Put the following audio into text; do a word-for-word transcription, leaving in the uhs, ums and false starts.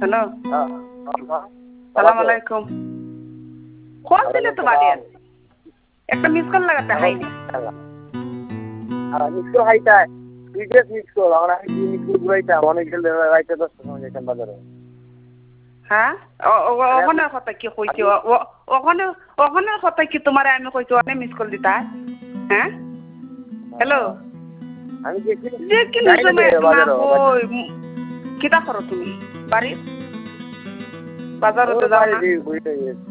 hello হ্যাঁ সালাম আলাইকুম কল দিলে তো বাড়ি আছে একটা মিস কল লাগাতে হাইনি মিস কল হাইতা বিদেশ মিস কল আমরা মিস কল ঘুরাইতাম অনেক গেলে রাইতে দশটার সময় যেতাম বাজারে হ্যাঁ ওখানের কথা কি কইছি ওখানে ওখানের কথা কি তোমার আমি কইছি অনেক মিস কল দিতা হ্যাঁ হ্যালো আমি দেখি যে কি কিতা করো তুমি বাড়ি বাজারতে যাও না